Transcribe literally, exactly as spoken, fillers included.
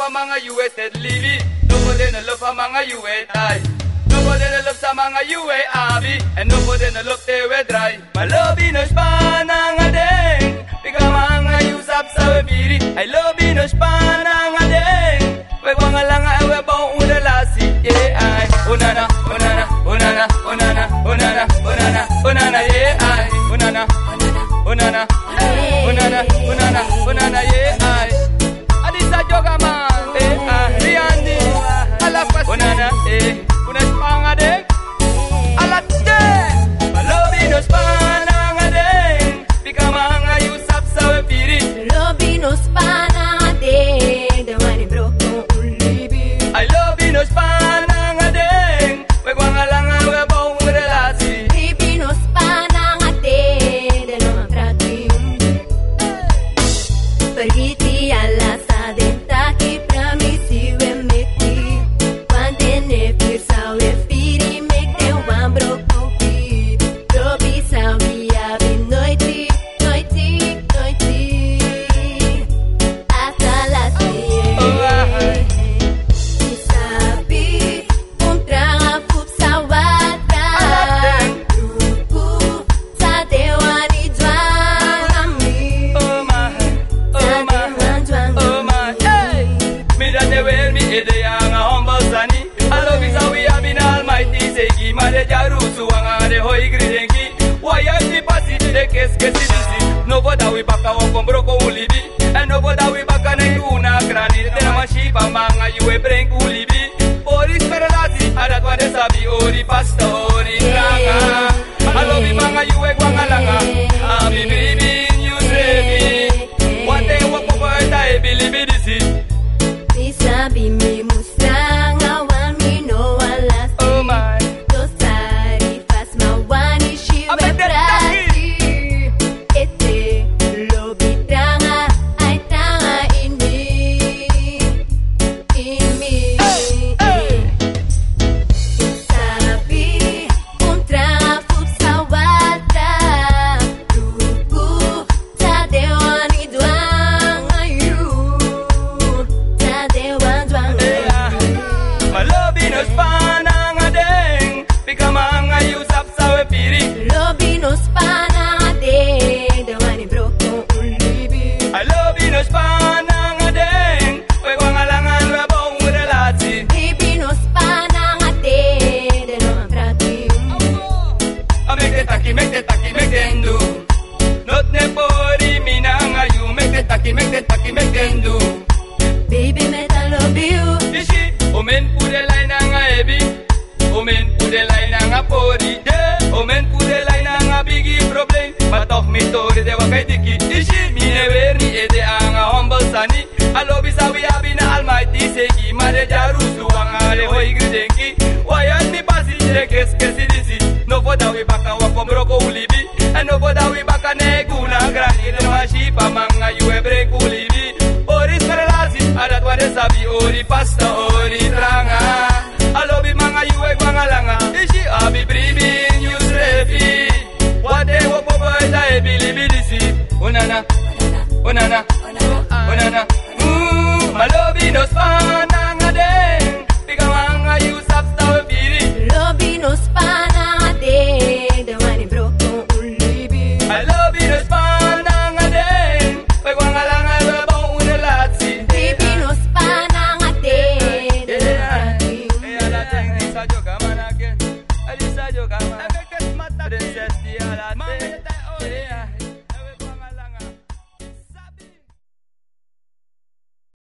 mga U S at Libby. Nobody na love sa mga U A Thai. Nobody na love sa mga U A Abi. And nobody na love tewe dry. Malobinos pa nang adeng. Pika mga usap sa webiri. I love binos pa nang adeng. Wego nga lang ay webong unalasi. Yeah, ay. Unana, unana, unana, unana, unana, unana, unana, yeah, ay. Unana, unana, unana, unana, unana, yeah, ay. Adisa joga man, eh, ay. Riandi, alapas, unana, eh. Unas pangadeng, alat deng. Malobinos panangadeng. Pika mga usap sa webiri. Malobinos panangadeng. Dawani broko ulibi. I love binos panangadeng. Wego nga lang ay webong unalasi. Malobinos panangadeng. Dalawang prati Pergiti alla sa dentaki pramisi wemeti. Quante ne pirsa wefiri mekte wambro kupi. Robi sa viavi noiti, noiti, noiti. Hasta las diez. Isabi contra a fupsa watra. Ruku sa dewani dwangami. Oh my, oh my, oh my, hey. Me da de ver mi ide yang a humble sani. Alo bisa we have been almighty segi mare jarusu angare hoi gridengi. Why I see pasi de kes kes disi. No boda we baka wa kombro ko ulibi. And no boda we baka na yuna grani de na mashipa manga yue brengu ulibi. Oris perlasi adat wa de sabi ori pasta ori ranga. Alo bi manga yue gwangalanga. Abi baby you say me. One day wa ko boda e bilibi disi. Isabi mi musang awan mi no alas. Oh my. Dosari fas mawani shiwe Abang prati. Ete lobi tanga ay tanga ini. Ini. Isabi contra fupsa watra. Ruku sa dewani duang ayu. Sa dewan duang ayu. Malobinos panangadeng. Pika mga usap sa webiri. Lobinos panangadeng. Dawani broko ulibi. I love binos panangadeng. Wego nga lang ang webong unalasi. Lobinos panangadeng. Dalawang prati I make the taki, make the taki, make them do. Not ne pori minangayu. Make the taki, make the taki, make them do. Baby metal love you. Ishi, omen pudelay na nga ebi. Omen pudelay na nga pori. Yeah, omen pudelay na nga bigi problem. Matok mi tori de wakay tiki. Ishi, mine verni ede anga humble sani. Alo bisawi abi na almighty segi. Mare jarusu angale hoi gridenki. Wayan mi pasi jire kes kesi disi. No boda we baka wa kombro ko ulibi. And no boda we